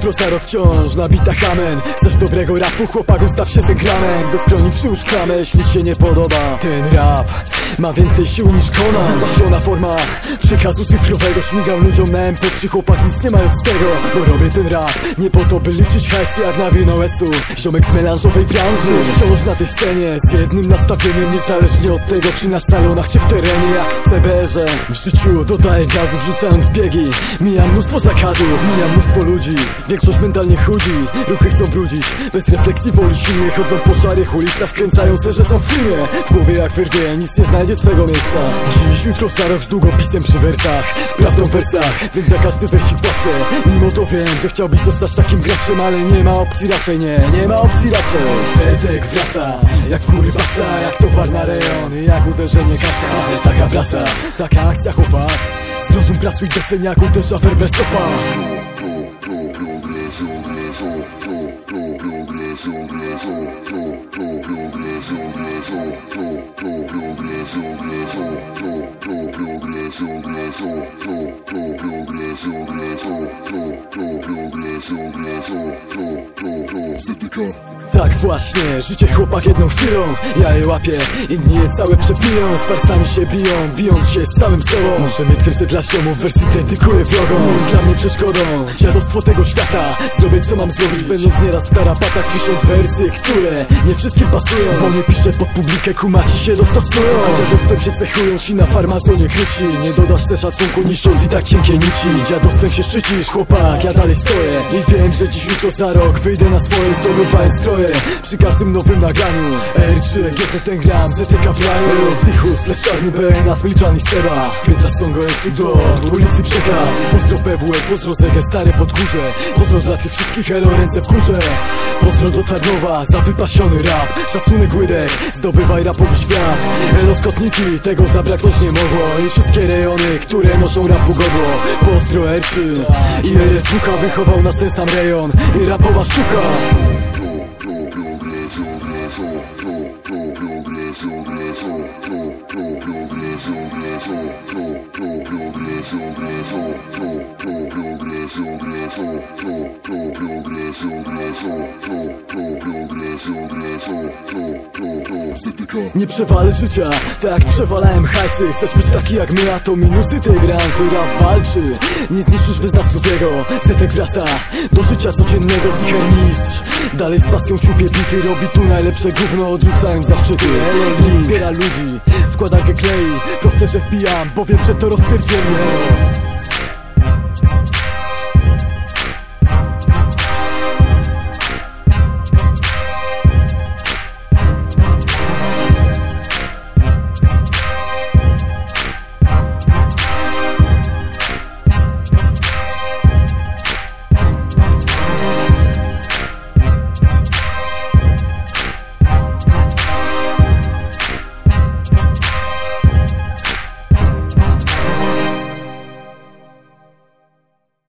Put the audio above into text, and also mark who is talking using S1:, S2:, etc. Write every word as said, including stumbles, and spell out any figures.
S1: jutro Saro wciąż nabita hamem. Chcesz dobrego rapu, chłopak, ustaw się z ekranem. Do skroni przyłóż klamę, jeśli się nie podoba. Ten rap ma więcej sił niż Conan. Pasiona forma przekazu cyfrowego. Śmigam ludziom na em pe trzy, chłopak, nic nie mając z tego. Bo robię ten rap nie po to, by liczyć hajsy jak na Wino esu. Ziomek z melanżowej branży, wciąż na tej scenie, z jednym nastawieniem, niezależnie od tego, czy na salonach, czy w terenie. Jak w ce be erze w życiu dodaję gazu, wrzucając biegi. Mijam mnóstwo zakazów, mijam mnóstwo ludzi. Większość mentalnie chudzi, ruchy chcą brudzić. Bez refleksji woli silnie chodzą po szarych ulicach, wkręcają se, że są w filmie. W głowie jak wyrwie, nic nie znajdzie swego miejsca. Dziś, jutro za rok z długopisem przy wersach, z prawdą w wersach, więc za każdy wersik płacę. Mimo to wiem, że chciałbyś zostać takim graczem, ale nie ma opcji raczej, nie, nie ma opcji raczej. Setek wraca, jak kurwaca, jak towar na rejon, jak uderzenie kaca. Taka praca, taka akcja, chłopak. Zrozum, pracuj, docenia, jak uderza werble stopa. Tak właśnie, życie chłopak jedną chwilą. Ja je łapię, inni je całe przepiją. Z farsami się biją, bijąc się z samym sobą. Muszę mieć serce dla ziomów, wersji dedykuję wrogom. Jest dla mnie przeszkodą, dziadostwo tego świata. Zrobię co mam zrobić, będąc nieraz w tarapatach, pisząc wersy, które nie wszystkim pasują. Bo nie piszę pod publikę, kumaci się dostosują. A dziadostwem się cechują, si na farmazonie chwyci. Nie dodasz też szacunku, niszcząc i tak cienkie nici. Dziadostwem się szczycisz, chłopak, ja dalej stoję. I wiem, że dziś, jutro, za rok wyjdę na swoje, zdobywając stroje. Przy każdym nowym nagraniu er trzy, G T ten gram, Z T K w raju. Zichus, lecz czarny B, nas milczany Seba. Pietra Songo jest do ulicy przekaz. Pozdro P W E, pozdro Zegę, stare podgórze. Pozdro dla tych wszystkich, elo, ręce w górze. Pozdro do Tarnowa, za wypasiony rap. Szacunek łydek, zdobywaj rapowy świat. Elo skotniki, tego zabraknąć nie mogło. I wszystkie rejony, które noszą rapu godło. Pozdro er trzy i er es W K, wychował nas ten sam rejon i rapowa sztuka. Nie przewalę życia, tak jak przewalałem hajsy. Chcesz być taki jak my, a to minusy tej branży. Rap walczy, nie zniszczysz wyznawców jego. Zetek wraca do życia codziennego, zicher mistrz. Dalej z pasją siupie bity, robi tu najlepsze gówno, odrzucając zaszczyty. Elo zbiera ludzi, składankę klei. Proste, że wbijam, bo wiem, że to rozpierdzielnie.